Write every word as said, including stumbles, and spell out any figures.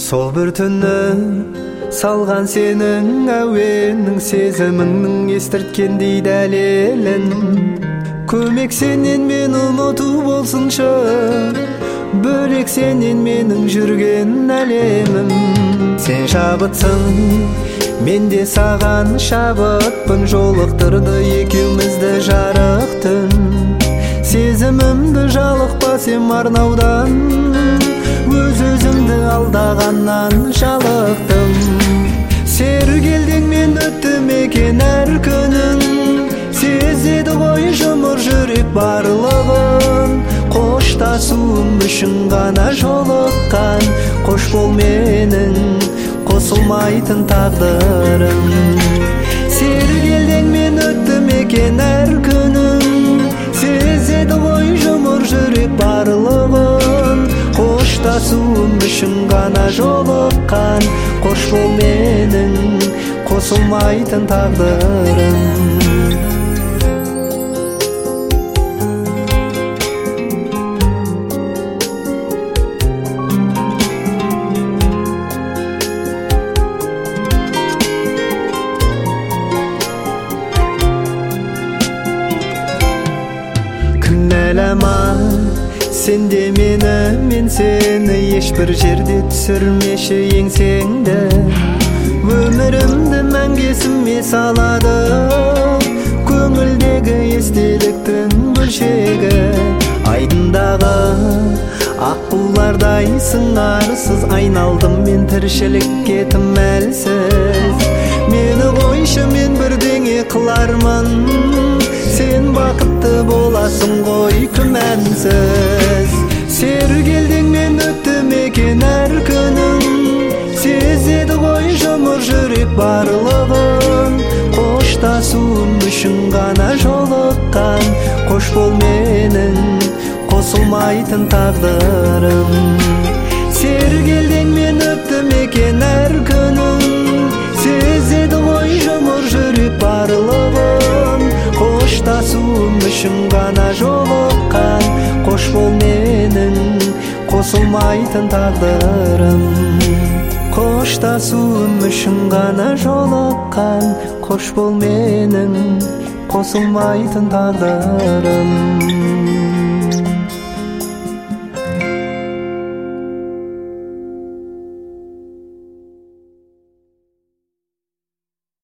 Сол бір түнні салған сенің әуенің, сезіміңнің естірткендей дәлелін. Көмек сенен мен ұмыту болсыншы, бөлек сенен менің жүрген әлемім. Сен шабытсың, мен де саған шабытпын, жолықтырды екеумізді жарық түн. Сезімімді жалықпа сен арнаудан, өз-өзімді алдағаннан жалықтым. Сергелдең мен өттім екен әр күнің, сезеді ғой жұмыр жүрек барлығын. Қоштасуым үшін ғана жолыққан, қош бол менің қосылмайтын тағдырым. Сергелдең мен өттім екен әр күнің, сезеді ғой жұмыр жүрек барлығын. Қоштасуым үшін ғана жолыққан, қош бол менің қосылмайтын тағдырым. Кінәлама сен де мені, мен сені, ешбір жерде түсірмеші еңсеңді. Өмірімді мәңгесіме салады көңілдегі естеліктің бөлшегі. Айдындағы аққулардай сыңарсыз айналдым мен тіршілікке тым әлсіз. Мені қойшы, мен бірдеңе қылармын, сен бақытты боласың ғой күмәнсіз. Сергелдең мен өттім екен әр күнің, сезеді ғой жұмыр жүрек барлығын. Қоштасуым үшін ғана жолыққан, қош бол менің қосылмайтын тағдырым. Сергелдең мен өттім екен әр күнің, сезеді ғой жұмыр жүрек барлығын. Қоштасуым үшін ғана жолыққан, қош бол менің қосылмайтын тағдырым. Қоштасуым үшін ғана жолыққан, қош бол менің қосылмайтын тағдырым.